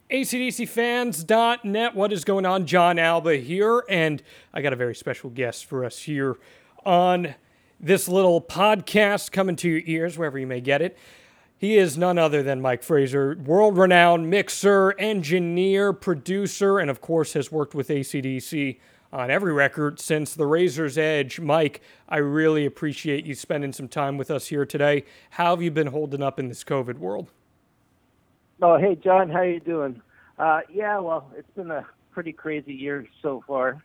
ACDCfans.net. What is going on? John Alba here, and I got a very special guest for us here on this little podcast coming to your ears wherever you may get it. He is none other than Mike Fraser, world-renowned mixer, engineer, producer, and of course has worked with ACDC on every record since The Razor's Edge. Mike, I really appreciate you spending some time with us here today. How have you been holding up in this COVID world? Oh, hey, John, how you doing? Well, it's been a pretty crazy year so far.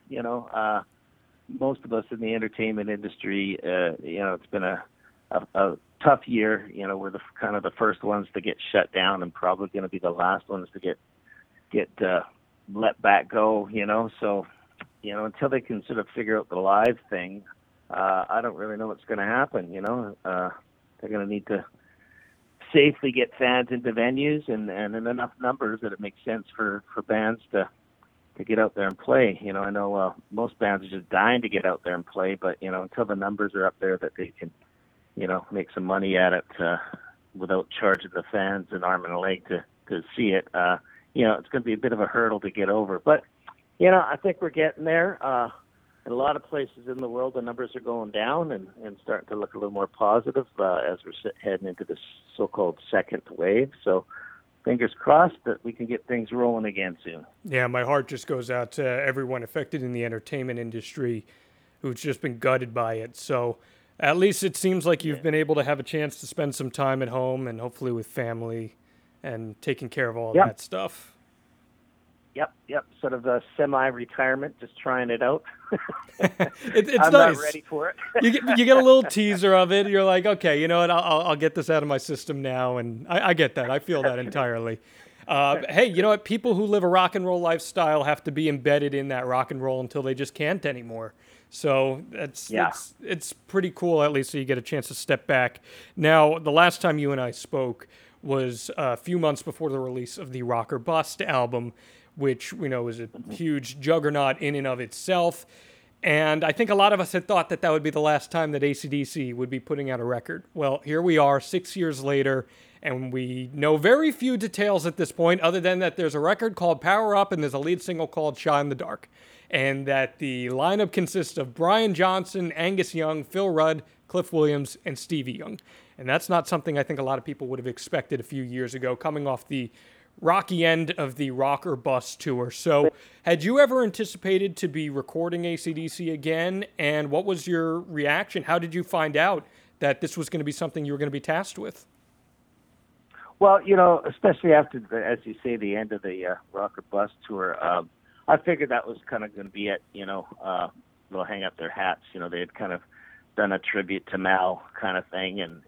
Most of us in the entertainment industry, it's been a tough year. We're the kind of the first ones to get shut down and probably going to be the last ones to get let back go, So, until they can sort of figure out the live thing, I don't really know what's going to happen, They're going to need to safely get fans into venues and in enough numbers that it makes sense for bands to get out there and play. I know most bands are just dying to get out there and play, but until the numbers are up there that they can make some money at it without charging the fans an arm and a leg to see it, it's going to be a bit of a hurdle to get over. But I think we're getting there. In a lot of places in the world, the numbers are going down and starting to look a little more positive as we're heading into this so-called second wave. So fingers crossed that we can get things rolling again soon. Yeah, my heart just goes out to everyone affected in the entertainment industry who's just been gutted by it. So at least it seems like you've been able to have a chance to spend some time at home and hopefully with family and taking care of all that stuff. Yep. Sort of a semi-retirement, just trying it out. It's I'm nice. Not ready for it. you get a little teaser of it. You're like, okay, you know what? I'll get this out of my system now, and I get that. I feel that entirely. Hey, you know what? People who live a rock and roll lifestyle have to be embedded in that rock and roll until they just can't anymore. So it's pretty cool, at least, so you get a chance to step back. Now, the last time you and I spoke was a few months before the release of the Rock or Bust album, which we know is a huge juggernaut in and of itself. And I think a lot of us had thought that would be the last time that AC/DC would be putting out a record. Well, here we are 6 years later, and we know very few details at this point, other than that there's a record called Power Up and there's a lead single called Shine in the Dark. And that the lineup consists of Brian Johnson, Angus Young, Phil Rudd, Cliff Williams, and Stevie Young. And that's not something I think a lot of people would have expected a few years ago, coming off the rocky end of the Rock or Bust tour. So had you ever anticipated to be recording AC/DC again? And what was your reaction? How did you find out that this was going to be something you were going to be tasked with? Well, especially after, as you say, the end of the Rock or Bust tour, I figured that was kind of going to be it, they'll hang up their hats. They had kind of done a tribute to Mal kind of thing and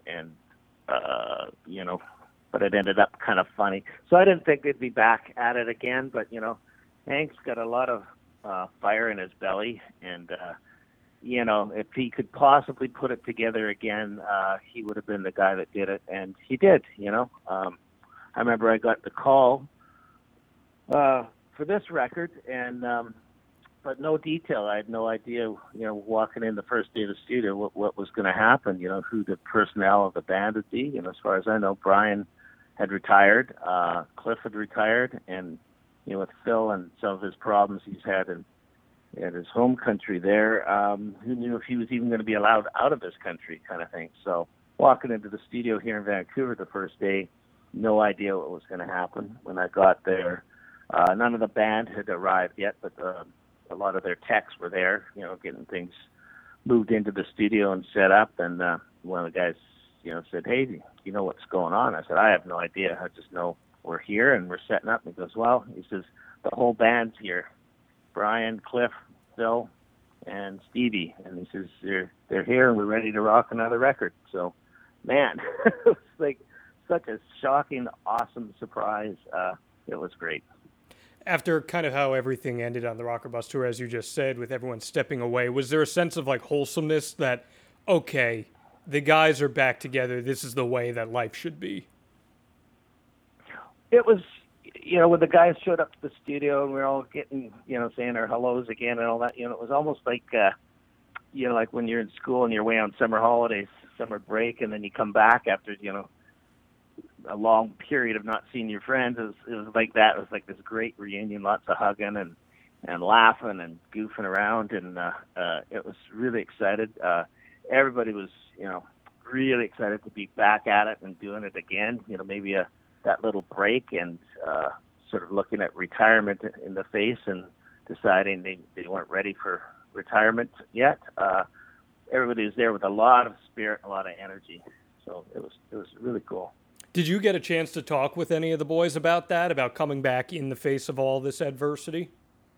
but it ended up kind of funny. So I didn't think they'd be back at it again, but, Hank's got a lot of fire in his belly, and, if he could possibly put it together again, he would have been the guy that did it, and he did, I remember I got the call for this record, and but no detail. I had no idea, walking in the first day of the studio, what was going to happen, who the personnel of the band would be. As far as I know, Brian had retired, Cliff had retired, and with Phil and some of his problems he's had in his home country there, who knew if he was even going to be allowed out of his country, kind of thing. So walking into the studio here in Vancouver the first day, no idea what was going to happen. When I got there, none of the band had arrived yet, but a lot of their techs were there, getting things moved into the studio and set up. And one of the guys said, "Hey, do you know what's going on?" I said, "I have no idea. I just know we're here and we're setting up." And he goes, "Well," he says, "the whole band's here. Brian, Cliff, Phil, and Stevie." And he says, they're here and we're ready to rock another record." So, man, it was like such a shocking, awesome surprise. It was great. After kind of how everything ended on the Rock or Bust tour, as you just said, with everyone stepping away, was there a sense of wholesomeness that, okay, the guys are back together, this is the way that life should be? It was, when the guys showed up to the studio and we were all getting, saying our hellos again and all that, it was almost like, like when you're in school and you're away on summer holidays, summer break, and then you come back after, a long period of not seeing your friends. It was like that. It was like this great reunion, lots of hugging and laughing and goofing around, and it was really excited. Everybody was, really excited to be back at it and doing it again. Maybe that little break and sort of looking at retirement in the face and deciding they weren't ready for retirement yet. Everybody was there with a lot of spirit, a lot of energy. So it was really cool. Did you get a chance to talk with any of the boys about that, about coming back in the face of all this adversity?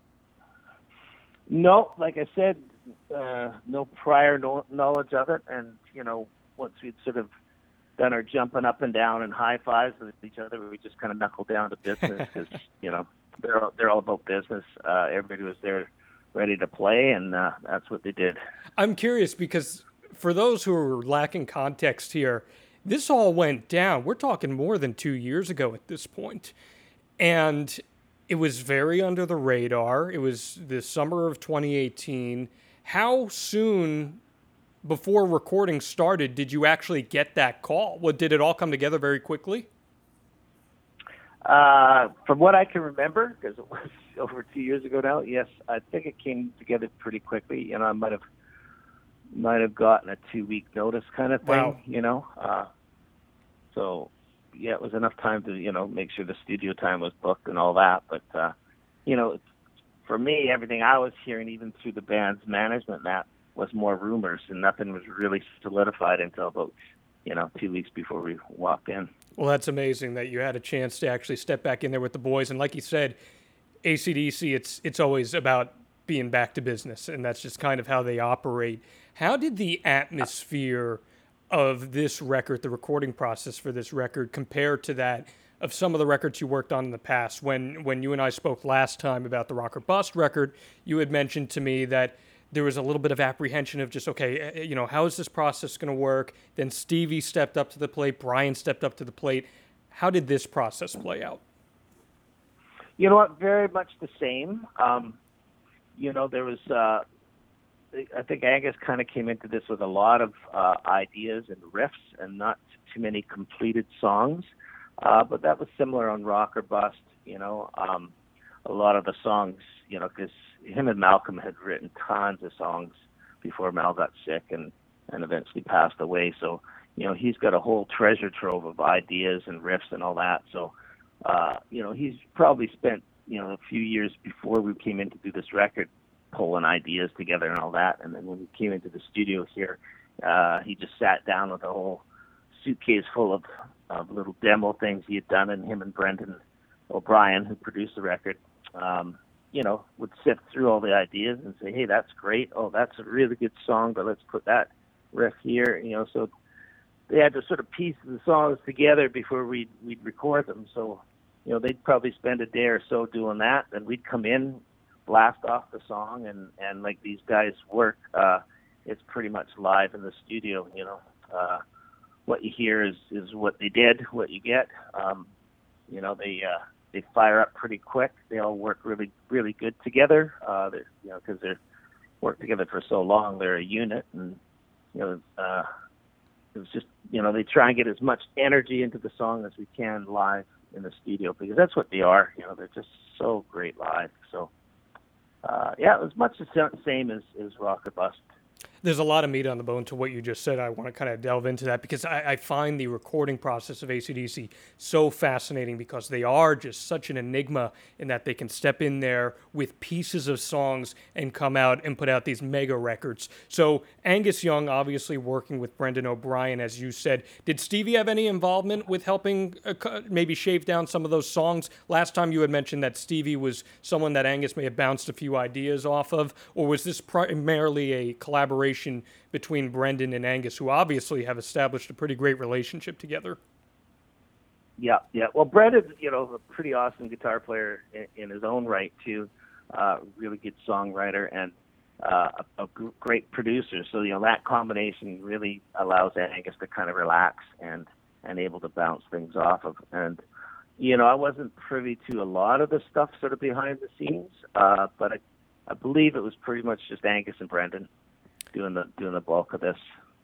No, like I said, no prior knowledge of it. And, once we'd sort of done our jumping up and down and high fives with each other, we just kind of knuckled down to business because, they're all about business. Everybody was there ready to play, and that's what they did. I'm curious because for those who are lacking context here, this all went down. We're talking more than 2 years ago at this point. And it was very under the radar. It was the summer of 2018. How soon before recording started did you actually get that call? Did it all come together very quickly? From what I can remember, because it was over 2 years ago now, yes, I think it came together pretty quickly. I might have gotten a 2-week notice kind of thing. Wow. So yeah, it was enough time to make sure the studio time was booked and all that. But for me, everything I was hearing, even through the band's management, that was more rumors, and nothing was really solidified until about 2 weeks before we walked in. Well, that's amazing that you had a chance to actually step back in there with the boys. And like you said, AC/DC, it's always about being back to business, and that's just kind of how they operate. How did the atmosphere of this record, the recording process for this record, compare to that of some of the records you worked on in the past? When you and I spoke last time about the Rock or Bust record, you had mentioned to me that there was a little bit of apprehension of just, okay, how is this process going to work? Then Stevie stepped up to the plate. Brian stepped up to the plate. How did this process play out? You know what? Very much the same. There was, I think Angus kind of came into this with a lot of ideas and riffs and not too many completed songs. But that was similar on Rock or Bust. A lot of the songs, because him and Malcolm had written tons of songs before Mal got sick and eventually passed away. So, he's got a whole treasure trove of ideas and riffs and all that. So, he's probably spent, a few years before we came in to do this record pulling ideas together and all that. And then when we came into the studio here, he just sat down with a whole suitcase full of little demo things he had done, and him and Brendan O'Brien, who produced the record, would sift through all the ideas and say, hey, that's great. Oh, that's a really good song, but let's put that riff here. So they had to sort of piece the songs together before we'd record them. So, they'd probably spend a day or so doing that. Then we'd come in, blast off the song, and like these guys work, it's pretty much live in the studio. What you hear is what they did, what you get. They fire up pretty quick. They all work really, really good together. Because they're worked together for so long, they're a unit, and it was just they try and get as much energy into the song as we can live in the studio, because that's what they are. They're just so great live. So it was much the same as Rock or Bust. There's a lot of meat on the bone to what you just said. I want to kind of delve into that because I find the recording process of AC/DC so fascinating because they are just such an enigma in that they can step in there with pieces of songs and come out and put out these mega records. So Angus Young, obviously working with Brendan O'Brien, as you said. Did Stevie have any involvement with helping maybe shave down some of those songs? Last time you had mentioned that Stevie was someone that Angus may have bounced a few ideas off of, or was this primarily a collaboration between Brendan and Angus, who obviously have established a pretty great relationship together? Yeah. Well, Brendan's, a pretty awesome guitar player in his own right too. Really good songwriter and a great producer. So that combination really allows Angus to kind of relax and able to bounce things off of. And I wasn't privy to a lot of the stuff sort of behind the scenes, but I believe it was pretty much just Angus and Brendan doing the bulk of this.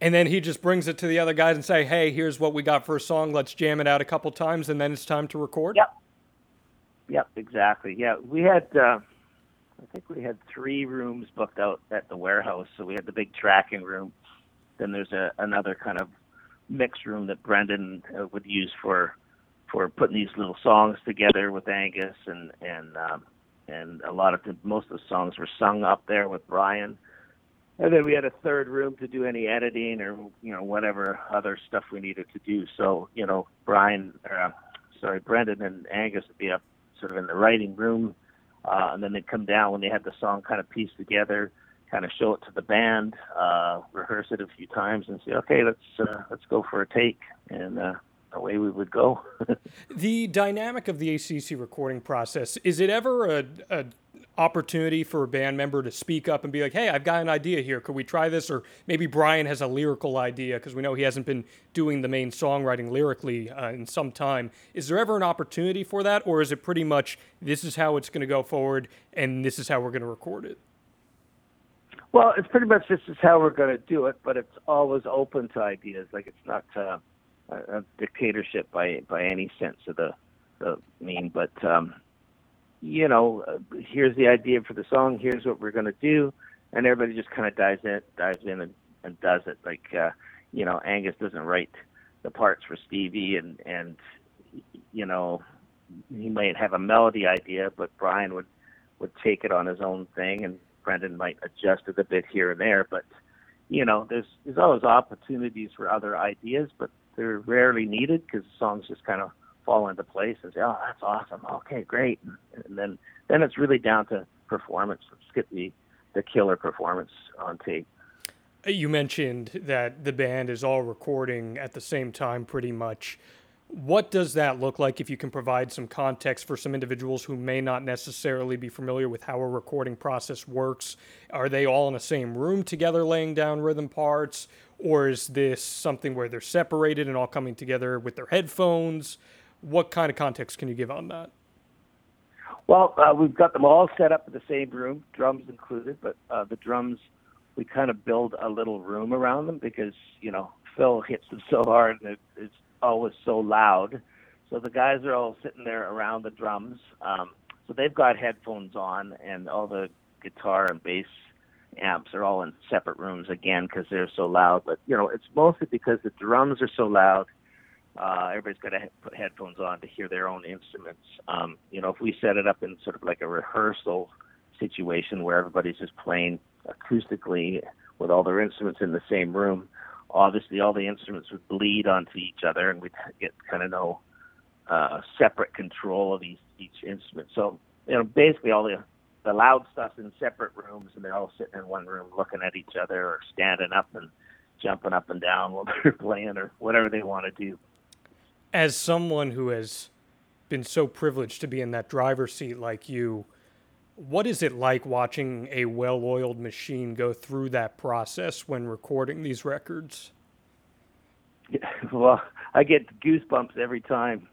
And then he just brings it to the other guys and say, hey, here's what we got for a song. Let's jam it out a couple times, and then it's time to record? Yep, exactly. Yeah, we had, I think we had 3 rooms booked out at the warehouse. So we had the big tracking room. Then there's another kind of mix room that Brendan would use for putting these little songs together with Angus, and a lot of most of the songs were sung up there with Brian. And then we had a third room to do any editing or whatever other stuff we needed to do. So Brendan and Angus would be up sort of in the writing room, and then they'd come down when they had the song kind of pieced together, kind of show it to the band, rehearse it a few times, and say, okay, let's go for a take, and away we would go. The dynamic of the ACC recording process, is it ever a opportunity for a band member to speak up and be like, hey, I've got an idea here, could we try this? Or maybe Brian has a lyrical idea, because we know he hasn't been doing the main songwriting lyrically in some time. Is there ever an opportunity for that, or is it pretty much this is how it's going to go forward and this is how we're going to record it? Well, it's pretty much this is how we're going to do it, but it's always open to ideas. Like, it's not a dictatorship by any sense of the mean, but here's the idea for the song, here's what we're going to do, and everybody just kind of dives in and does it. Like, Angus doesn't write the parts for Stevie, and he might have a melody idea, but Brian would take it on his own thing, and Brendan might adjust it a bit here and there. But there's always opportunities for other ideas, but they're rarely needed, because the songs just kind of fall into place and say, oh, that's awesome, okay, great, and then it's really down to performance. Let's get the killer performance on tape. You mentioned that the band is all recording at the same time pretty much. What does that look like, if you can provide some context for some individuals who may not necessarily be familiar with how a recording process works? Are they all in the same room together laying down rhythm parts, or is this something where they're separated and all coming together with their headphones? What kind of context can you give on that? Well, we've got them all set up in the same room, drums included, but the drums, we kind of build a little room around them, because, Phil hits them so hard and it's always so loud. So the guys are all sitting there around the drums. So they've got headphones on, and all the guitar and bass amps are all in separate rooms again, because they're so loud. But, it's mostly because the drums are so loud. Everybody's got to put headphones on to hear their own instruments. If we set it up in sort of like a rehearsal situation where everybody's just playing acoustically with all their instruments in the same room, obviously all the instruments would bleed onto each other, and we'd get kind of no separate control of each instrument. So, basically all the loud stuff's in separate rooms, and they're all sitting in one room looking at each other, or standing up and jumping up and down while they're playing, or whatever they want to do. As someone who has been so privileged to be in that driver's seat like you, what is it like watching a well-oiled machine go through that process when recording these records? Yeah, well, I get goosebumps every time.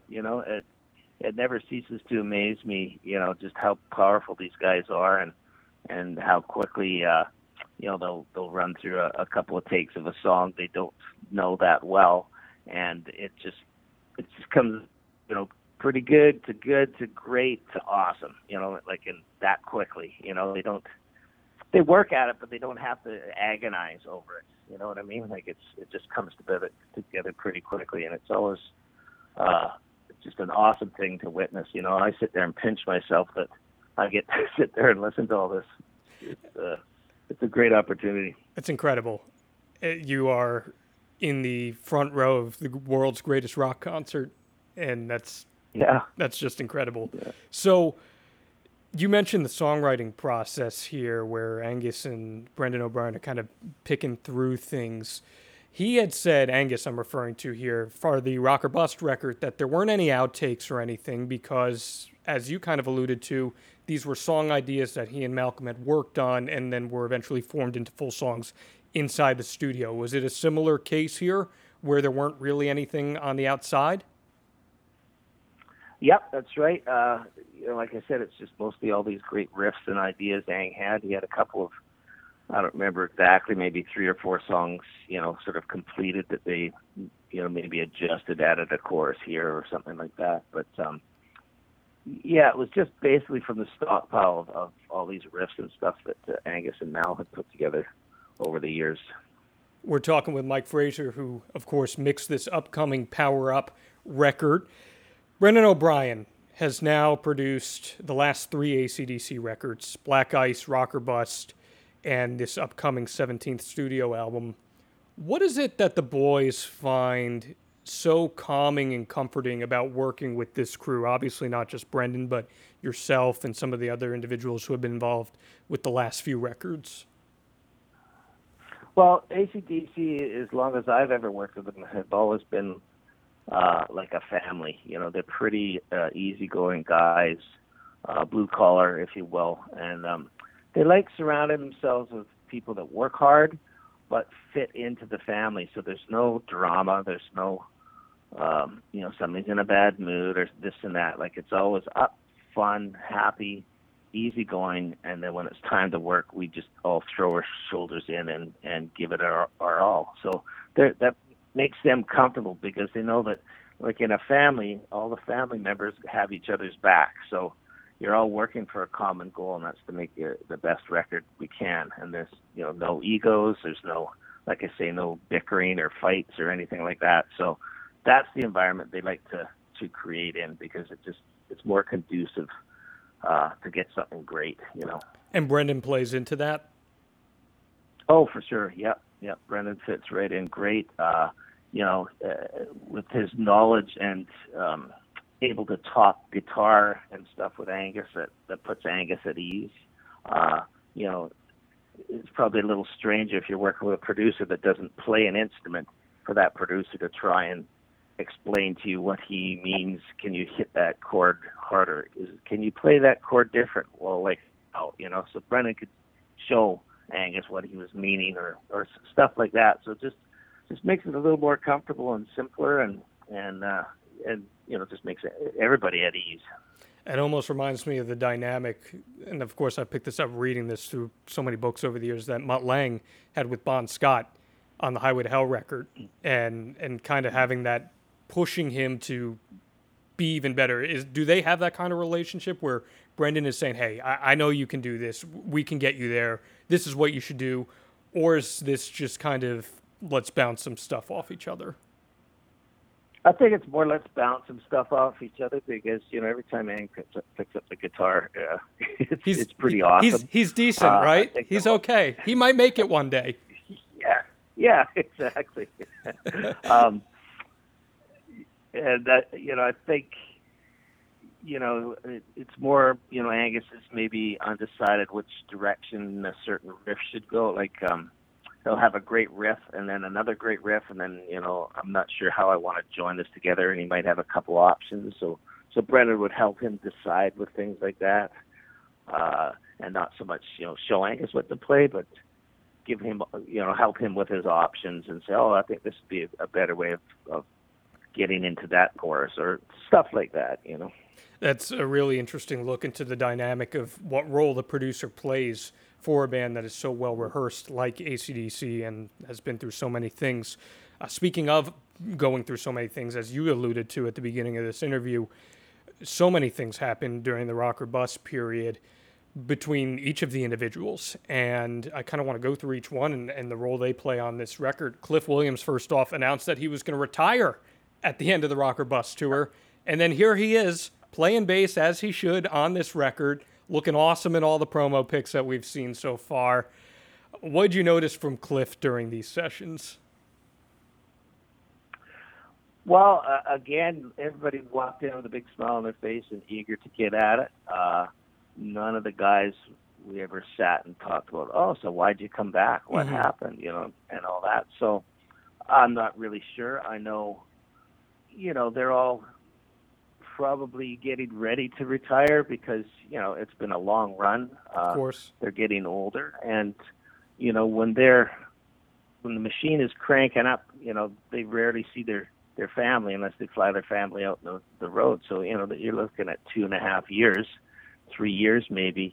It never ceases to amaze me, just how powerful these guys are, and how quickly, they'll run through a couple of takes of a song they don't know that well, and it just comes, pretty good to great to awesome, like in that quickly. They work at it, but they don't have to agonize over it. You know what I mean? Like, it just comes together pretty quickly, and it's always just an awesome thing to witness. I sit there and pinch myself that I get to sit there and listen to all this. It's a great opportunity. It's incredible. You are in the front row of the world's greatest rock concert, and that's just incredible. Yeah. So you mentioned the songwriting process here, where Angus and Brendan O'Brien are kind of picking through things. He had said, Angus I'm referring to here, for the Rock or Bust record, that there weren't any outtakes or anything, because, as you kind of alluded to, these were song ideas that he and Malcolm had worked on and then were eventually formed into full songs inside the studio. Was it a similar case here, where there weren't really anything on the outside? Yep, that's right. Like I said, it's just mostly all these great riffs and ideas Ang had. He had a couple I don't remember exactly, maybe 3 or 4 songs, sort of completed that they, maybe adjusted, added a chorus here or something like that. But yeah, it was just basically from the stockpile of all these riffs and stuff that Angus and Mal had put together over the years. We're talking with Mike Fraser, who, of course, mixed this upcoming Power Up record. Brendan O'Brien has now produced the last 3 AC/DC records, Black Ice, Rocker Bust, and this upcoming 17th studio album. What is it that the boys find so calming and comforting about working with this crew? Obviously not just Brendan, but yourself and some of the other individuals who have been involved with the last few records. Well, AC/DC, as long as I've ever worked with them, have always been like a family. They're pretty easygoing guys, blue collar, if you will, and they like surrounding themselves with people that work hard but fit into the family. So there's no drama. There's no, somebody's in a bad mood or this and that. Like, it's always up, fun, happy, easygoing, and then when it's time to work, we just all throw our shoulders in and give it our all. So that makes them comfortable because they know that, like in a family, all the family members have each other's back. So you're all working for a common goal, and that's to make the best record we can. And there's no egos. There's no, like I say, no bickering or fights or anything like that. So that's the environment they like to create in, because it's more conducive to get something great. And Brendan plays into that? Oh, for sure. Yep. Brendan fits right in great. With his knowledge and able to talk guitar and stuff with Angus, that puts Angus at ease. It's probably a little strange if you're working with a producer that doesn't play an instrument, for that producer to try and explain to you what he means. Can you hit that chord harder? Can you play that chord different? Well, so Brendan could show Angus what he was meaning or stuff like that. So just makes it a little more comfortable and simpler, and just makes everybody at ease. It almost reminds me of the dynamic, and of course I picked this up reading this through so many books over the years, that Mutt Lange had with Bon Scott on the Highway to Hell record, and kind of having that pushing him to be even better. Do they have that kind of relationship where Brendan is saying, hey, I know you can do this, we can get you there, this is what you should do, or is this just kind of let's bounce some stuff off each other? I think it's more let's bounce some stuff off each other, because every time Ang picks up the guitar, it's pretty awesome. He's decent, right? He's okay. He might make it one day. Yeah, exactly. And that, I think, it's more, Angus is maybe undecided which direction a certain riff should go. Like, he'll have a great riff and then another great riff, and then, I'm not sure how I want to join this together, and he might have a couple options. So Brendan would help him decide with things like that, and not so much, show Angus what to play, but give him, help him with his options and say, oh, I think this would be a better way of getting into that chorus or stuff like that, That's a really interesting look into the dynamic of what role the producer plays for a band that is so well rehearsed like AC/DC and has been through so many things. Speaking of going through so many things, as you alluded to at the beginning of this interview, so many things happened during the Rocker Bust period between each of the individuals, and I kind of want to go through each one and the role they play on this record. Cliff Williams, first off, announced that he was going to retire at the end of the Rocker Bust tour, and then here he is, playing bass as he should on this record, looking awesome in all the promo pics that we've seen so far. What did you notice from Cliff during these sessions? Well, again, everybody walked in with a big smile on their face and eager to get at it. None of the guys we ever sat and talked about, oh, so why'd you come back? What happened? And all that. So I'm not really sure. I know, they're all probably getting ready to retire because, it's been a long run. Of course. They're getting older. And, when the machine is cranking up, they rarely see their family unless they fly their family out the road. So, you're looking at 2.5 years, 3 years maybe,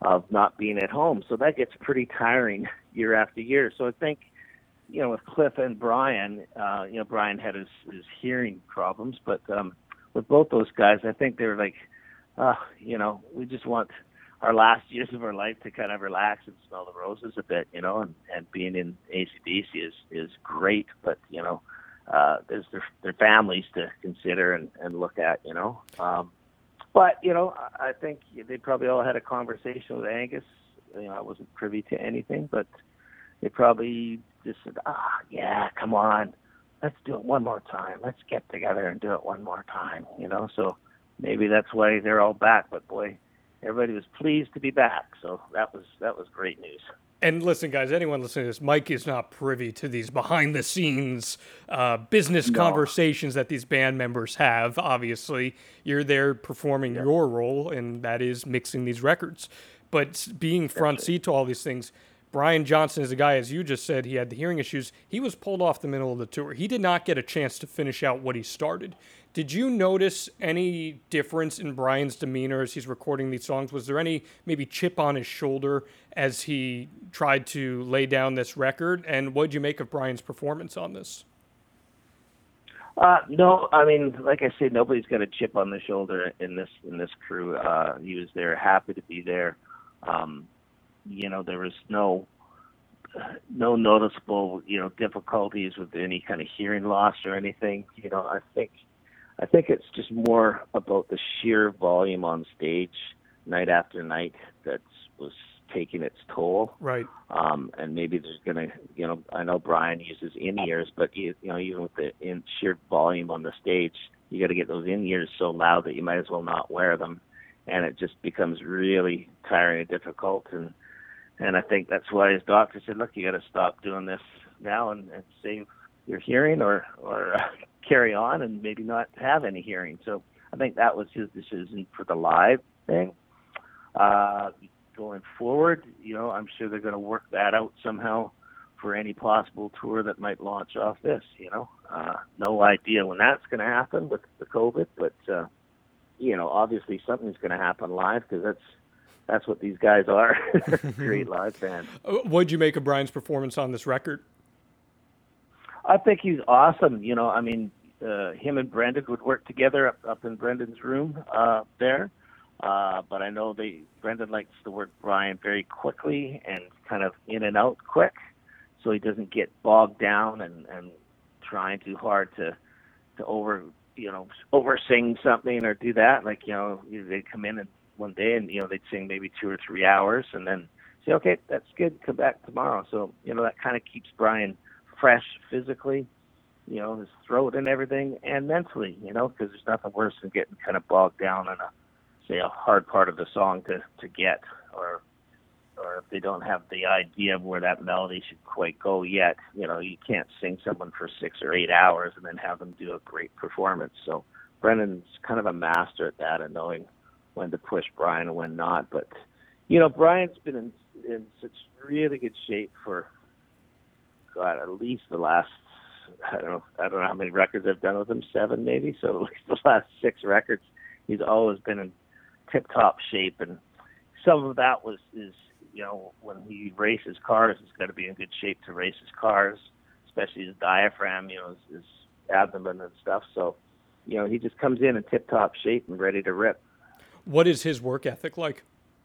of not being at home. So that gets pretty tiring year after year. So I think, with Cliff and Brian, Brian had his hearing problems, but with both those guys, I think they were like, we just want our last years of our life to kind of relax and smell the roses a bit, and being in AC/DC is great, but, there's their families to consider and look at, But, I think they probably all had a conversation with Angus. I wasn't privy to anything, but they probably just said, yeah, come on, let's do it one more time. Let's get together and do it one more time, So maybe that's why they're all back. But, boy, everybody was pleased to be back. So that was great news. And listen, guys, anyone listening to this, Mike is not privy to these behind-the-scenes business conversations that these band members have. Obviously, you're there performing your role, and that is mixing these records. But being front seat to all these things, Brian Johnson is a guy, as you just said, he had the hearing issues. He was pulled off the middle of the tour. He did not get a chance to finish out what he started. Did you notice any difference in Brian's demeanor as he's recording these songs? Was there any maybe chip on his shoulder as he tried to lay down this record? And what did you make of Brian's performance on this? No, I mean, like I said, nobody's got a chip on the shoulder in this crew. He was there, happy to be there. There was no noticeable, difficulties with any kind of hearing loss or anything. I think it's just more about the sheer volume on stage night after night that was taking its toll. Right. And maybe there's going to, I know Brian uses in-ears, but, even with the sheer volume on the stage, you got to get those in-ears so loud that you might as well not wear them. And it just becomes really tiring and difficult. And I think that's why his doctor said, look, you got to stop doing this now and save your hearing or carry on and maybe not have any hearing. So I think that was his decision for the live thing. Going forward, I'm sure they're going to work that out somehow for any possible tour that might launch off this, No idea when that's going to happen with the COVID, but, obviously something's going to happen live because that's what these guys are, great live band. What did you make of Brian's performance on this record? I think he's awesome. Him and Brendan would work together up in Brendan's room there. But I know Brendan likes to work Brian very quickly and kind of in and out quick, so he doesn't get bogged down and trying too hard to over sing something or do that. Like, they'd come in and one day and, they'd sing maybe 2 or 3 hours and then say, okay, that's good, come back tomorrow. So, that kind of keeps Brian fresh physically, his throat and everything, and mentally, because there's nothing worse than getting kind of bogged down on a hard part of the song to get, or if they don't have the idea of where that melody should quite go yet, you can't sing someone for 6 or 8 hours and then have them do a great performance. So Brendan's kind of a master at that and knowing when to push Brian and when not. But, Brian's been in such really good shape for, God, at least the last, I don't know how many records I've done with him, 7 maybe. So at least the last 6 records, he's always been in tip-top shape. And some of that is when he races cars, he's got to be in good shape to race his cars, especially his diaphragm, his abdomen and stuff. So, he just comes in tip-top shape and ready to rip. What is his work ethic like?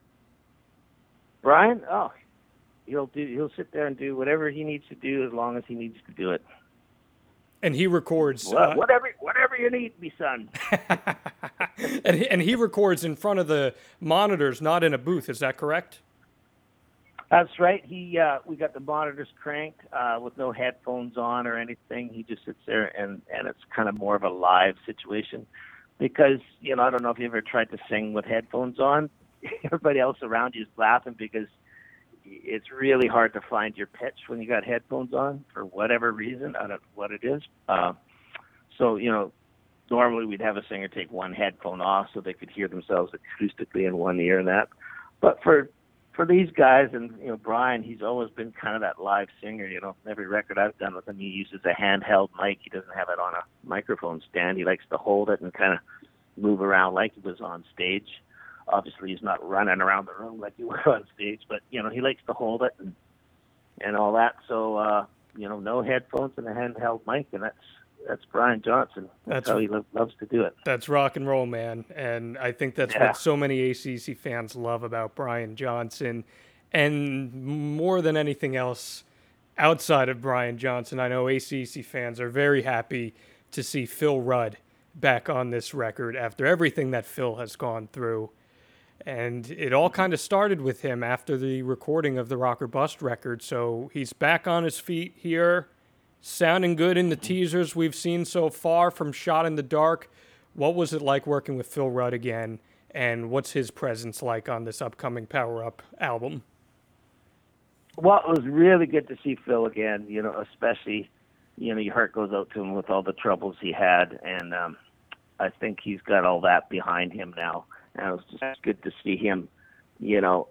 Brian, he'll sit there and do whatever he needs to do as long as he needs to do it. And he records whatever you need, me son. and he records in front of the monitors, not in a booth. Is that correct? That's right. We got the monitors cranked with no headphones on or anything. He just sits there and it's kind of more of a live situation because I don't know if you ever tried to sing with headphones on. Everybody else around you is laughing because it's really hard to find your pitch when you got headphones on for whatever reason. I don't know what it is. So, normally we'd have a singer take one headphone off so they could hear themselves acoustically in one ear and that. But for these guys and, Brian, he's always been kind of that live singer, Every record I've done with him, he uses a handheld mic. He doesn't have it on a microphone stand. He likes to hold it and kind of move around like he was on stage. obviously he's not running around the room like you were on stage, but you know, he likes to hold it and all that. So you know, no headphones and a handheld mic, and that's Brian Johnson. That's how he loves to do it. That's rock and roll, man. And I think that's what so many AC/DC fans love about Brian Johnson. And more than anything else, outside of Brian Johnson, I know AC/DC fans are very happy to see Phil Rudd back on this record after everything that Phil has gone through. And it all kind of started with him after the recording of the Rock or Bust record. So he's back on his feet here, sounding good in the teasers we've seen so far from Shot in the Dark. What was it like working with Phil Rudd again, and what's his presence like on this upcoming Power Up album? Well, it was really good to see Phil again, you know, especially, you know, your heart goes out to him with all the troubles he had, and I think he's got all that behind him now. And it was just good to see him, you know,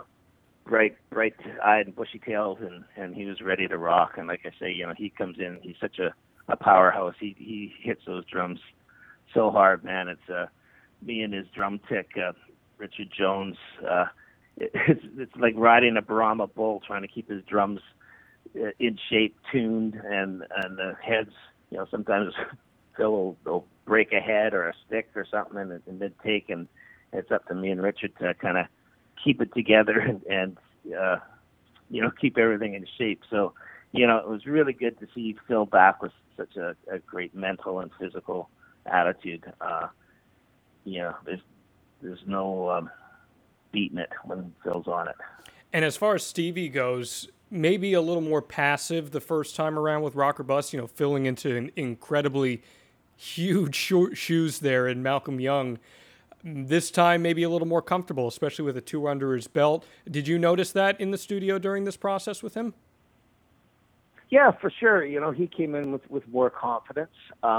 bright-eyed and bushy-tailed, and he was ready to rock. And like I say, you know, he comes in, he's such a powerhouse. He hits those drums so hard, man. It's me and his drum tech, Richard Jones. It's like riding a Brahma bull, trying to keep his drums in shape, tuned, and the heads. You know, sometimes Phil will break a head or a stick or something in mid-take, and it's up to me and Richard to kind of keep it together and you know, keep everything in shape. So, you know, it was really good to see Phil back with such a great mental and physical attitude. You know, there's no beating it when Phil's on it. And as far as Stevie goes, maybe a little more passive the first time around with Rock or Bust, you know, filling into an incredibly huge shoes there in Malcolm Young. This time, maybe a little more comfortable, especially with a tour under his belt. Did you notice that in the studio during this process with him? Yeah, for sure. You know, he came in with more confidence.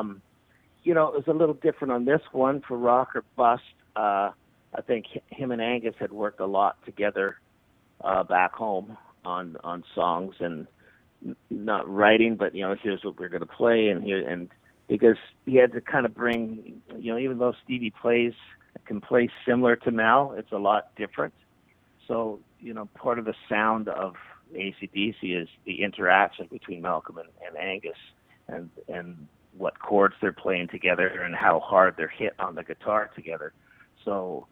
You know, it was a little different on this one for Rock or Bust. I think him and Angus had worked a lot together back home on songs, and not writing, but, you know, here's what we're going to play, and because he had to kind of bring, you know, even though Stevie can play similar to Mal, it's a lot different. So, you know, part of the sound of AC/DC is the interaction between Malcolm and Angus, and what chords they're playing together and how hard they're hit on the guitar together. So,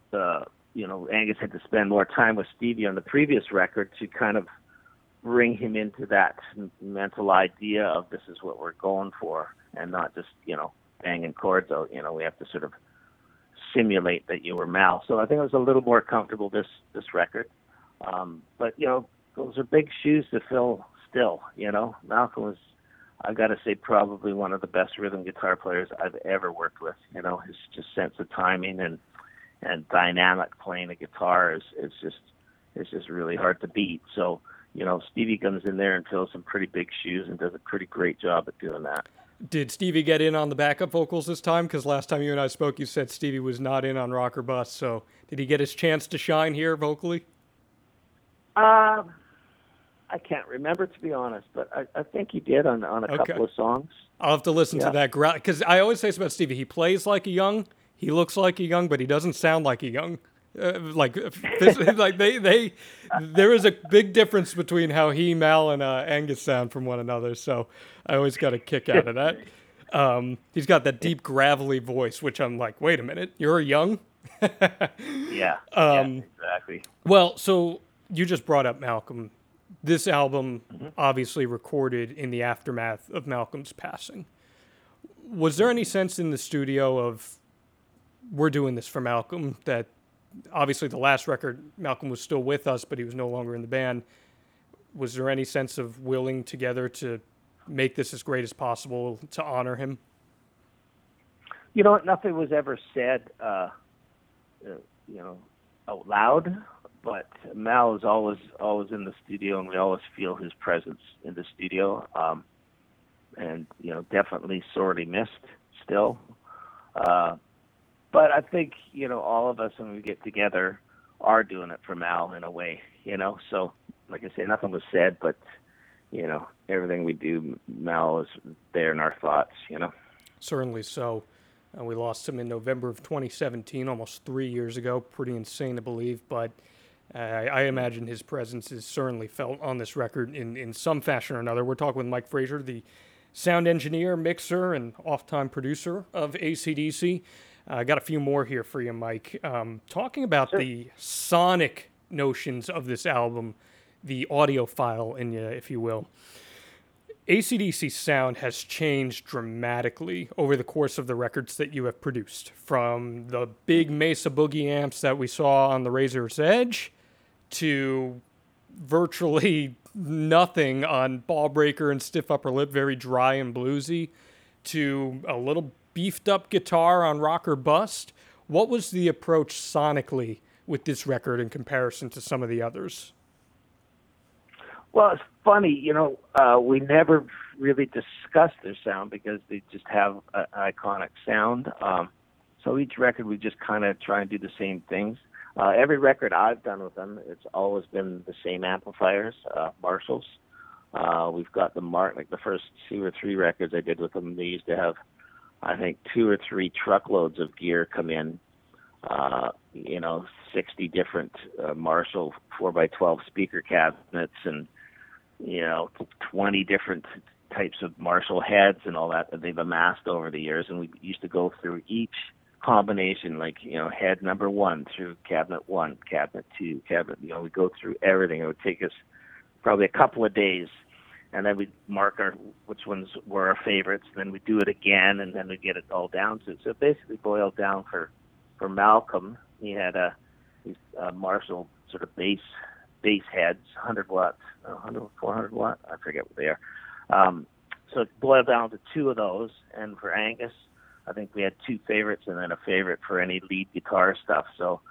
you know, Angus had to spend more time with Stevie on the previous record to kind of bring him into that mental idea of this is what we're going for, and not just, you know, banging chords out. You know, we have to sort of simulate that you were Mal. So I think it was a little more comfortable this record. But, you know, those are big shoes to fill still, you know. Malcolm was, I've got to say, probably one of the best rhythm guitar players I've ever worked with. You know, his just sense of timing and dynamic playing the guitar is just really hard to beat. So, you know, Stevie comes in there and fills some pretty big shoes and does a pretty great job at doing that. Did Stevie get in on the backup vocals this time? Because last time you and I spoke, you said Stevie was not in on Rock or Bust. So did he get his chance to shine here vocally? I can't remember, to be honest, but I think he did on a couple of songs. I'll have to listen to that. Because I always say this about Stevie. He plays like a young, he looks like a young, but he doesn't sound like a young. Like they there is a big difference between how he, Mal, and Angus sound from one another. So I always got a kick out of that. He's got that deep gravelly voice, which I'm like, wait a minute, you're a young? Yeah, exactly. Well, so you just brought up Malcolm. This album obviously recorded in the aftermath of Malcolm's passing. Was there any sense in the studio of, we're doing this for Malcolm, that obviously the last record, Malcolm was still with us, but he was no longer in the band. Was there any sense of willing together to make this as great as possible to honor him? You know, nothing was ever said, you know, out loud, but Mal is always in the studio, and we always feel his presence in the studio. And, you know, definitely sorely missed still. But I think, you know, all of us, when we get together, are doing it for Mal in a way, you know. So, like I say, nothing was said, but, you know, everything we do, Mal is there in our thoughts, you know. Certainly so. We lost him in November of 2017, almost 3 years ago. Pretty insane to believe, but I imagine his presence is certainly felt on this record in some fashion or another. We're talking with Mike Fraser, the sound engineer, mixer, and off-time producer of AC/DC. I got a few more here for you, Mike. Talking about the sonic notions of this album, the audiophile in you, if you will. AC/DC sound has changed dramatically over the course of the records that you have produced. From the big Mesa Boogie amps that we saw on the Razor's Edge to virtually nothing on Ballbreaker and Stiff Upper Lip, very dry and bluesy, to a little beefed up guitar on Rock or Bust. What was the approach sonically with this record in comparison to some of the others? Well, it's funny, we never really discussed their sound because they just have an iconic sound. So each record we just kind of try and do the same things. Every record I've done with them, it's always been the same amplifiers, Marshalls. We've got the first 2 or 3 records I did with them, they used to have, I think, 2 or 3 truckloads of gear come in. 60 different Marshall 4x12 speaker cabinets and 20 different types of Marshall heads and all that they've amassed over the years. And we used to go through each combination, head number 1 through cabinet 1, cabinet 2, cabinet, we go through everything. It would take us probably a couple of days. And then we'd mark which ones were our favorites. And then we'd do it again, and then we'd get it all down to it. So it basically boiled down for Malcolm. He had these Marshall sort of bass heads, 100 watt, 400 watt, I forget what they are. So it boiled down to 2 of those. And for Angus, I think we had 2 favorites and then a favorite for any lead guitar stuff. So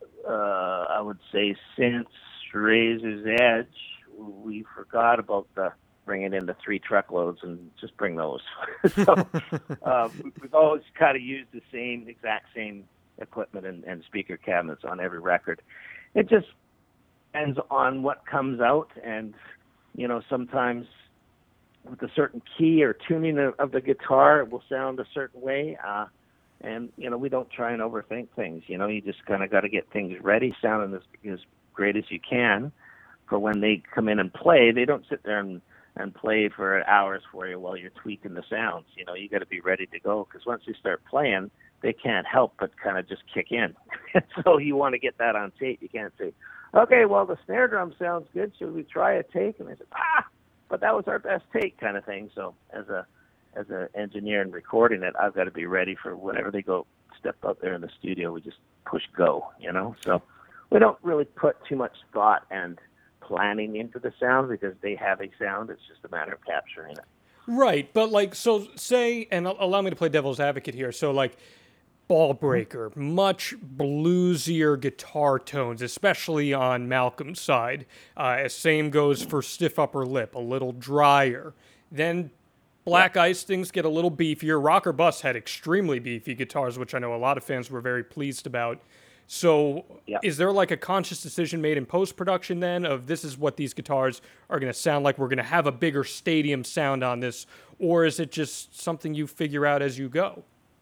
I would say since Razor's Edge, we forgot about bringing in the 3 truckloads and just bring those. So we've always kind of used the exact same equipment and speaker cabinets on every record. It just depends on what comes out, and sometimes with a certain key or tuning of the guitar, it will sound a certain way. And we don't try and overthink things. You just kind of got to get things ready, sounding as great as you can for when they come in and play. They don't sit there and play for hours for you while you're tweaking the sounds. You got to be ready to go, because once you start playing, they can't help but kind of just kick in. So you want to get that on tape. You can't say, okay, well, the snare drum sounds good. Should we try a take? And they said, but that was our best take, kind of thing. So as an engineer and recording it, I've got to be ready for whenever they go step out there in the studio. We just push go, So we don't really put too much thought and planning into the sound, because they have a sound. It's just a matter of capturing it. Right, but so say, and allow me to play devil's advocate here. So Ballbreaker, much bluesier guitar tones, especially on Malcolm's side. Same goes for Stiff Upper Lip, a little drier. Then Black Ice, things get a little beefier. Rock or Bust had extremely beefy guitars, which I know a lot of fans were very pleased about. So is there a conscious decision made in post-production then of this is what these guitars are going to sound like? We're going to have a bigger stadium sound on this, or is it just something you figure out as you go?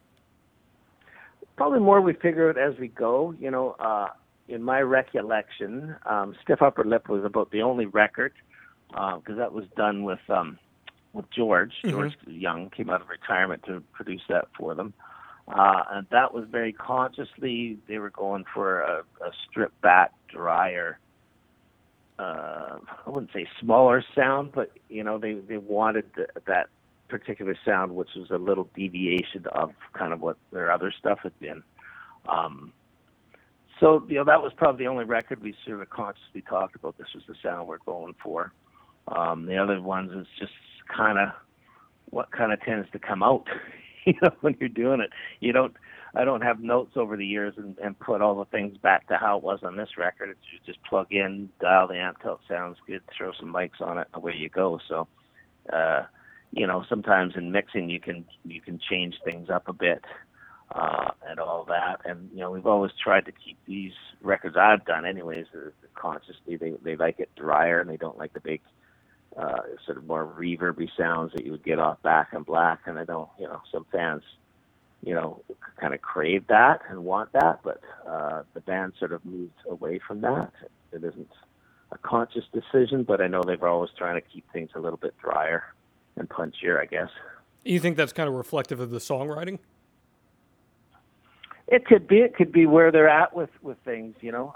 Probably more we figure it as we go. In my recollection, Stiff Upper Lip was about the only record, because that was done with George. George Young came out of retirement to produce that for them. And that was very consciously, they were going for a stripped back, drier, I wouldn't say smaller sound, but, they wanted that particular sound, which was a little deviation of kind of what their other stuff had been. So, that was probably the only record we sort of consciously talked about. This was the sound we're going for. The other ones is just kind of what kind of tends to come out. When you're doing it, I don't have notes over the years and put all the things back to how it was on this record. It's you just plug in, dial the amp till it sounds good, throw some mics on it, and away you go. So, sometimes in mixing you can change things up a bit, and all that. And, we've always tried to keep these records I've done anyways, consciously, they like it drier, and they don't like the big, sort of more reverby sounds that you would get off Back in Black. And I don't, some fans, kind of crave that and want that, but the band sort of moved away from that. It isn't a conscious decision, but I know they were always trying to keep things a little bit drier and punchier, I guess. You think that's kind of reflective of the songwriting? It could be. It could be where they're at with things,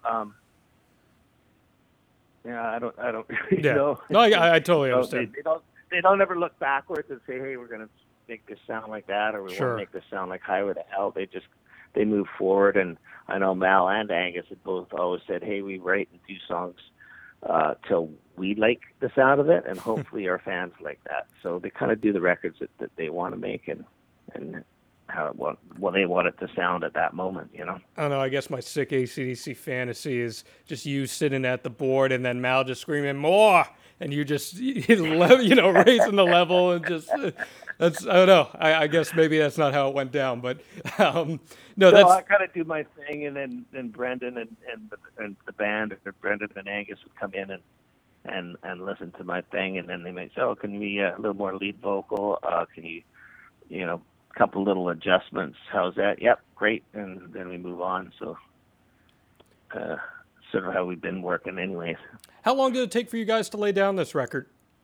I don't really know. No, I totally understand. They don't ever look backwards and say, hey, we're going to make this sound like that, or we want to make this sound like Highway to Hell. They move forward, and I know Mal and Angus had both always said, hey, we write and do songs till we like the sound of it, and hopefully our fans like that. So they kind of do the records that they want to make and how they want it to sound at that moment, I don't know. I guess my sick AC/DC fantasy is just you sitting at the board and then Mal just screaming more, and you just raising the level and just that's I don't know. I guess maybe that's not how it went down, but no, that's. I kind of do my thing, and then Brendan and the band, or Brendan and Angus would come in and listen to my thing, and then they might say, "Oh, can we a little more lead vocal? Can you, couple little adjustments. How's that? Yep, great." And then we move on. So sort of how we've been working anyways. How long did it take for you guys to lay down this record?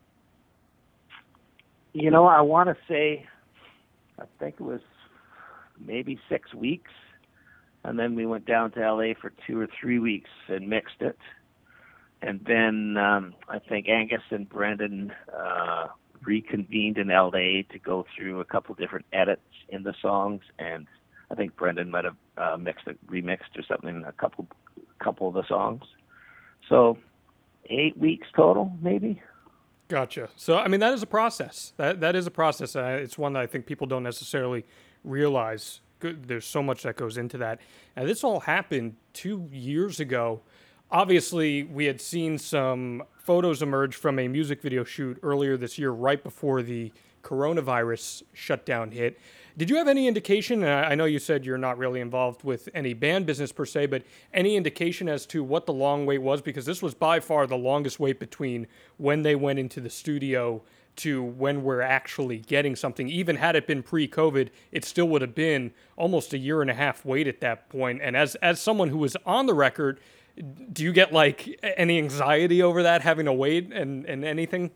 I want to say, I think it was maybe 6 weeks. And then we went down to LA for 2 or 3 weeks and mixed it. And then I think Angus and Brendan reconvened in LA to go through a couple different edits in the songs, and I think Brendan might have remixed or something a couple of the songs. So 8 weeks total, maybe. Gotcha. So I mean, that is a process. That is a process. It's one that I think people don't necessarily realize. There's so much that goes into that. And this all happened 2 years ago. Obviously, we had seen some photos emerge from a music video shoot earlier this year, right before the coronavirus shutdown hit. Did you have any indication, and I know you said you're not really involved with any band business per se, but any indication as to what the long wait was? Because this was by far the longest wait between when they went into the studio to when we're actually getting something. Even had it been pre-COVID, it still would have been almost a 1.5 year wait at that point. And as someone who was on the record, do you get like any anxiety over that, having to wait and anything?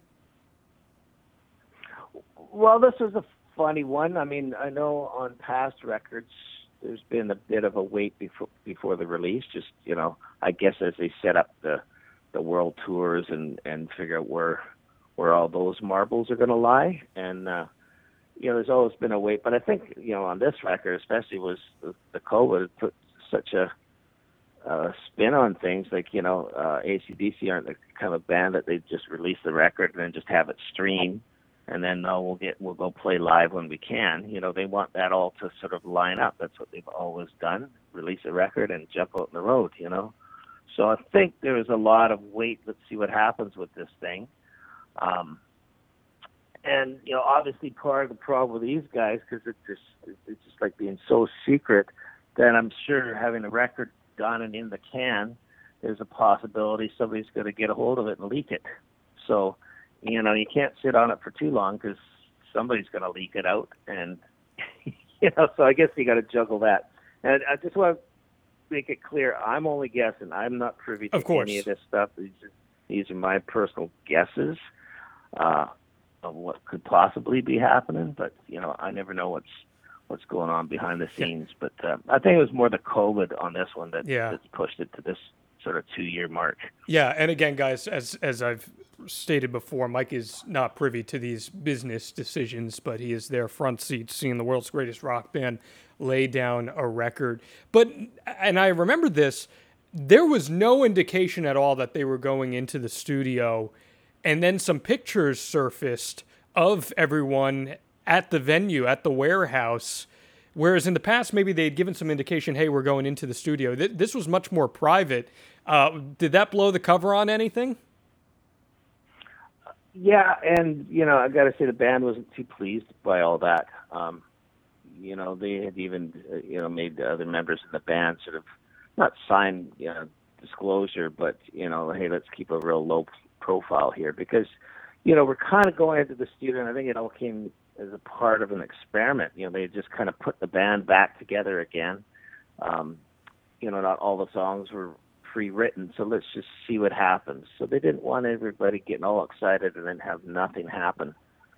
Well, this was a funny one. I mean, I know on past records, there's been a bit of a wait before the release. Just, I guess as they set up the world tours and figure out where all those marbles are going to lie. And, there's always been a wait. But I think, on this record, especially was the COVID, it put such a spin on things. Like, AC/DC aren't the kind of band that they just release the record and then just have it stream. And then we'll go play live when we can. They want that all to sort of line up. That's what they've always done: release a record and jump out on the road. So I think there was a lot of wait. Let's see what happens with this thing. And obviously part of the problem with these guys, because it's just like being so secret, that I'm sure having a record done and in the can, there's a possibility somebody's going to get a hold of it and leak it. So. You can't sit on it for too long because somebody's going to leak it out. And, so I guess you got to juggle that. And I just want to make it clear, I'm only guessing. I'm not privy to any of this stuff. These are my personal guesses of what could possibly be happening. But, I never know what's going on behind the scenes. But I think it was more the COVID on this one that's pushed it to this sort of 2 year mark. Yeah, and again, guys, as I've stated before, Mike is not privy to these business decisions, but he is there front seat seeing the world's greatest rock band lay down a record. And I remember this, there was no indication at all that they were going into the studio, and then some pictures surfaced of everyone at the venue, at the warehouse, whereas in the past, maybe they'd given some indication, hey, we're going into the studio. This was much more private. Did that blow the cover on anything? Yeah, and, I got to say the band wasn't too pleased by all that. They had even, made the other members in the band sort of not sign, disclosure, but, hey, let's keep a real low profile here because, we're kind of going into the studio, and I think it all came as a part of an experiment. They just kind of put the band back together again. Not all the songs were pre-written, so let's just see what happens. So they didn't want everybody getting all excited and then have nothing happen.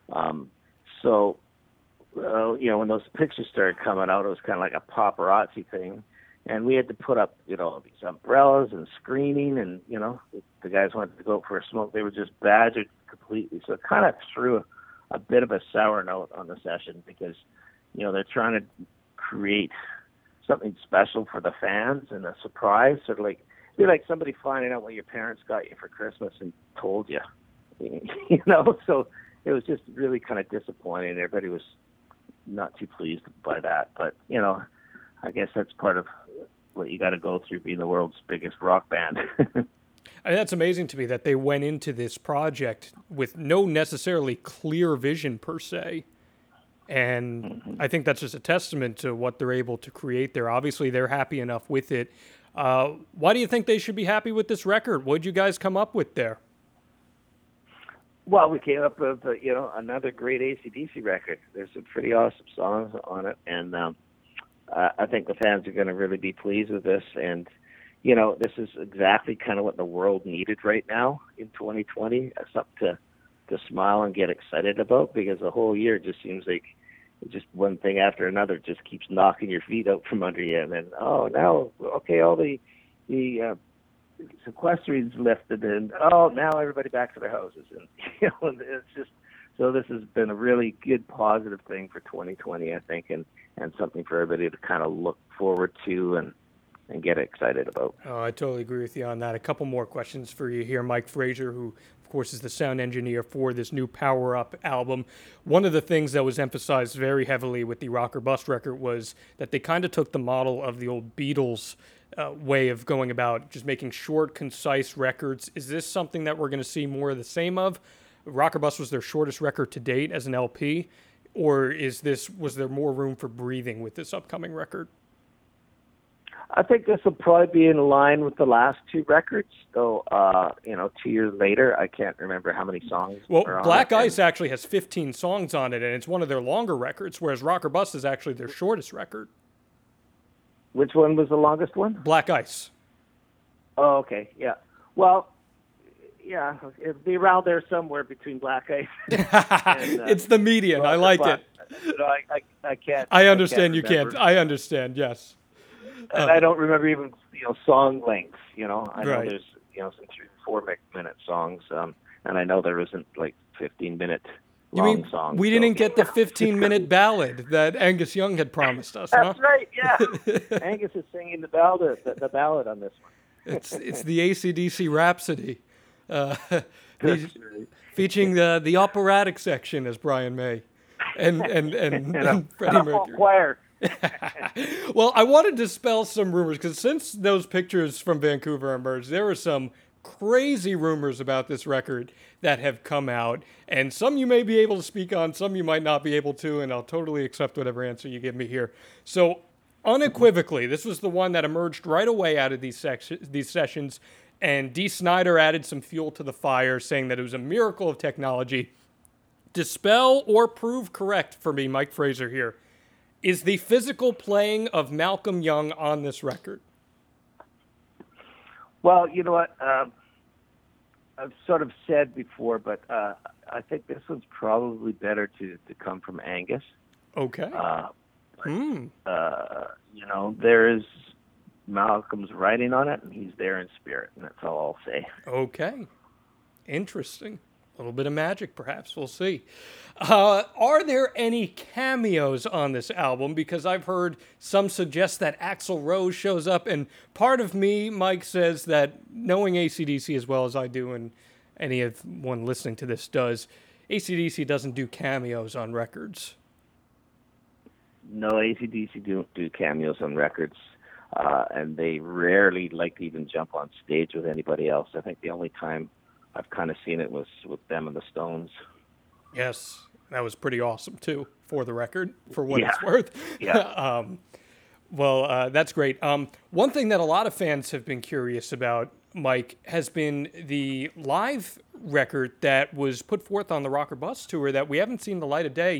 When those pictures started coming out, it was kind of like a paparazzi thing. And we had to put up, these umbrellas and screening, and, the guys wanted to go out for a smoke. They were just badgered completely. So it kind of threw a bit of a sour note on the session because, they're trying to create something special for the fans and a surprise. Sort of like, it'd be like somebody finding out what your parents got you for Christmas and told you, So it was just really kind of disappointing. Everybody was not too pleased by that. But, I guess that's part of what you got to go through being the world's biggest rock band. That's amazing to me that they went into this project with no necessarily clear vision per se. And I think that's just a testament to what they're able to create there. Obviously, they're happy enough with it. Why do you think they should be happy with this record? What did you guys come up with there? Well, we came up with, another great AC/DC record. There's some pretty awesome songs on it, and I think the fans are going to really be pleased with this. And, this is exactly kind of what the world needed right now in 2020, something to smile and get excited about, because the whole year just seems like just one thing after another just keeps knocking your feet out from under you. And then, all the sequestration's lifted, and now everybody back to their houses. And, it's just, so this has been a really good positive thing for 2020, I think, and something for everybody to kind of look forward to and get excited about. Oh, I totally agree with you on that. A couple more questions for you here. Mike Fraser, who, of course, is the sound engineer for this new Power Up album. One of the things that was emphasized very heavily with the Rock or Bust record was that they kind of took the model of the old Beatles way of going about just making short, concise records. Is this something that we're going to see more of the same of? Rock or Bust was their shortest record to date as an LP, or was there more room for breathing with this upcoming record? I think this will probably be in line with the last two records, though, 2 years later, I can't remember how many songs are on Black it. Ice actually has 15 songs on it, and it's one of their longer records, whereas Rock or Bust is actually their shortest record. Which one was the longest one? Black Ice. Oh, okay, yeah. Well, yeah, it'll be around there somewhere between Black Ice and, it's the median. I like it. I can't. I understand you remember. can't. I understand, yes. And I don't remember even, song lengths, I know Right. there's, some 3 to 4 minute songs, and I know there isn't like 15-minute long songs. We didn't get the 15-minute ballad that Angus Young had promised us, That's huh? right, yeah. Angus is singing the ballad on this one. It's the AC/DC Rhapsody, featuring the operatic section as Brian May and Freddie Mercury. Choir. Well, I want to dispel some rumors, because since those pictures from Vancouver emerged, there were some crazy rumors about this record that have come out, and some you may be able to speak on, some you might not be able to, and I'll totally accept whatever answer you give me here. So, unequivocally, this was the one that emerged right away out of these sessions, and Dee Snider added some fuel to the fire, saying that it was a miracle of technology. Dispel or prove correct for me, Mike Fraser here. Is the physical playing of Malcolm Young on this record? Well, you know what? I've sort of said before, but I think this one's probably better to come from Angus. Okay. There is Malcolm's writing on it, and he's there in spirit, and that's all I'll say. Okay. Interesting. A little bit of magic, perhaps. We'll see. Are there any cameos on this album? Because I've heard some suggest that Axl Rose shows up, and part of me, Mike, says that knowing AC/DC as well as I do, and anyone listening to this does, AC/DC doesn't do cameos on records. No, AC/DC don't do cameos on records, and they rarely like to even jump on stage with anybody else. I think the only time I've kind of seen it was with them and the Stones. Yes, that was pretty awesome, too, for the record, for what it's worth. Yeah. That's great. One thing that a lot of fans have been curious about, Mike, has been the live record that was put forth on the Rock or Bust tour that we haven't seen the light of day.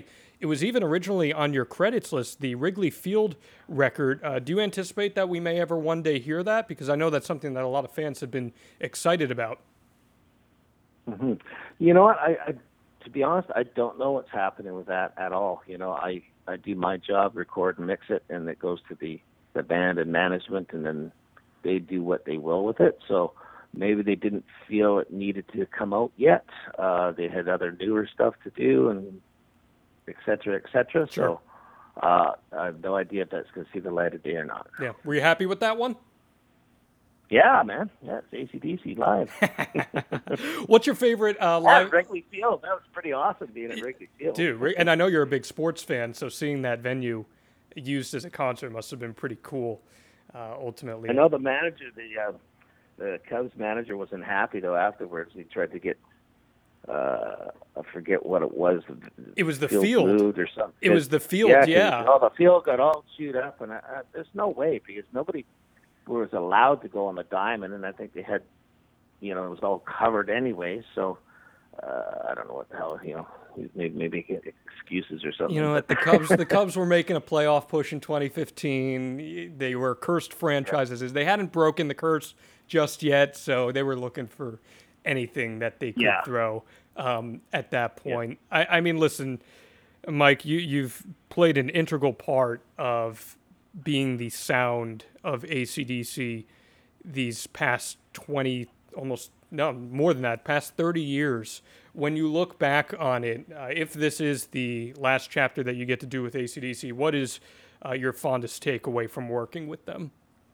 it was even originally on your credits list, the Wrigley Field record. Do you anticipate that we may ever one day hear that? Because I know that's something that a lot of fans have been excited about. Mm-hmm. You know what? I to be honest, I don't know what's happening with that at all. You know, I do my job, record and mix it, and it goes to the band and management, and then they do what they will with it. So maybe they didn't feel it needed to come out yet. They had other newer stuff to do, and et cetera, et cetera. Sure. So I have no idea if that's going to see the light of day or not. Yeah. Were you happy with that one? Yeah, man. Yeah, it's AC/DC live. What's your favorite live? At Wrigley Field. That was pretty awesome being at Wrigley Field. Dude, and I know you're a big sports fan, so seeing that venue used as a concert must have been pretty cool, ultimately. I know the manager, the Cubs manager wasn't happy, though, afterwards. He tried to get, I forget what it was. It was the field. Or something. It was the field, yeah. Oh, the field got all chewed up, and there's no way, because nobody was allowed to go on the diamond, and I think they had, it was all covered anyway, so I don't know what the hell, maybe get excuses or something. You know what, the Cubs were making a playoff push in 2015. They were cursed franchises. They hadn't broken the curse just yet, so they were looking for anything that they could throw at that point. Yeah. I mean, listen, Mike, you've played an integral part of being the sound of AC/DC these past 20, more than that, past 30 years. When you look back on it, if this is the last chapter that you get to do with AC/DC, what is your fondest takeaway from working with them?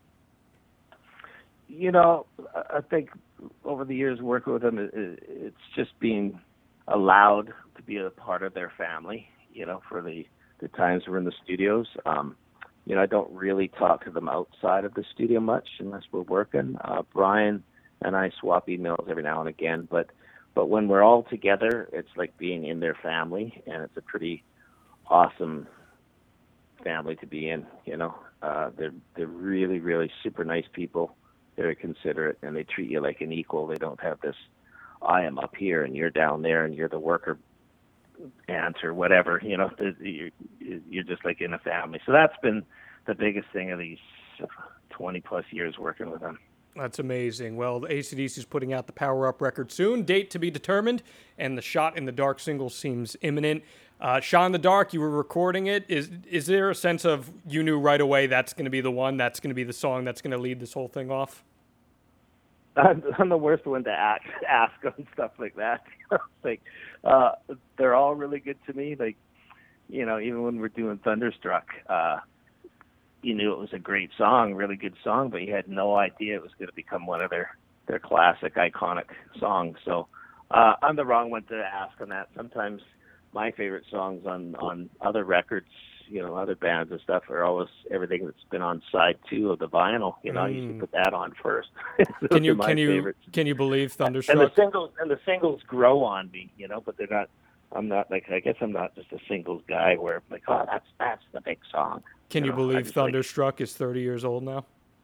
I think over the years working with them, it's just being allowed to be a part of their family, for the times we're in the studios. I don't really talk to them outside of the studio much unless we're working. Brian and I swap emails every now and again, but when we're all together, it's like being in their family, and it's a pretty awesome family to be in. They're really, really super nice people. Very considerate, and they treat you like an equal. They don't have this, I am up here and you're down there and you're the worker ant or whatever. You're just like in a family. So that's been the biggest thing of these 20 plus years working with them. That's amazing. Well, AC/DC is putting out the Power Up record soon, date to be determined, and the Shot in the Dark single seems imminent. Shot in the Dark, you were recording it. Is there a sense of you knew right away that's going to be the one, that's going to be the song that's going to lead this whole thing off? I'm the worst one to ask on stuff like that. They're all really good to me. Even when we're doing Thunderstruck, you knew it was a great song, really good song, but you had no idea it was going to become one of their classic, iconic songs. So I'm the wrong one to ask on that. Sometimes my favorite songs on other records, other bands and stuff, are always everything that's been on side 2 of the vinyl. I usually put that on first. Can you believe Thunderstruck? And the singles grow on me, but they're not. I'm not I guess I'm not just a singles guy where I'm like, oh, that's the big song. Can you believe Thunderstruck is 30 years old now?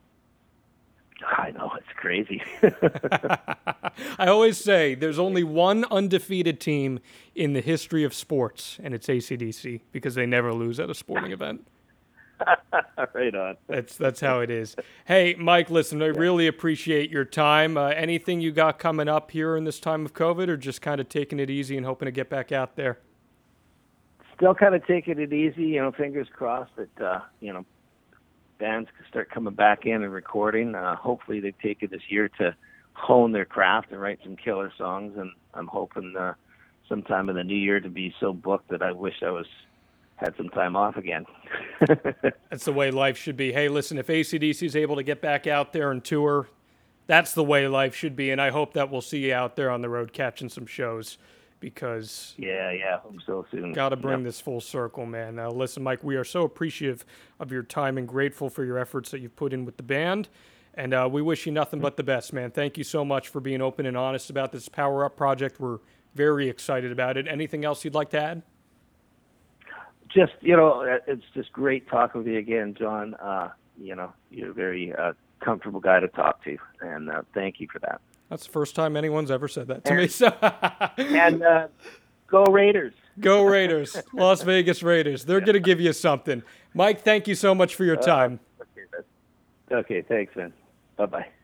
I know, it's crazy. I always say there's only one undefeated team in the history of sports, and it's AC/DC, because they never lose at a sporting event. Right on. That's how it is. Hey, Mike, listen, I really appreciate your time. Anything you got coming up here in this time of COVID, or just kind of taking it easy and hoping to get back out there? Still kind of taking it easy, fingers crossed that, bands can start coming back in and recording. Hopefully they've taken this year to hone their craft and write some killer songs, and I'm hoping sometime in the new year to be so booked that I wish I had some time off again. That's the way life should be. Hey, listen, if AC/DC is able to get back out there and tour, that's the way life should be, and I hope that we'll see you out there on the road catching some shows, because hope so soon. Got to bring this full circle, man. Listen, Mike, we are so appreciative of your time and grateful for your efforts that you've put in with the band, and we wish you nothing but the best, man. Thank you so much for being open and honest about this Power Up project. We're very excited about it. Anything else you'd like to add? Just, it's just great talking with you again, John. You're a very comfortable guy to talk to, and thank you for that. That's the first time anyone's ever said that to me. So. And Go Raiders. Go Raiders. Las Vegas Raiders. They're going to give you something. Mike, thank you so much for your time. Okay, thanks, man. Bye-bye.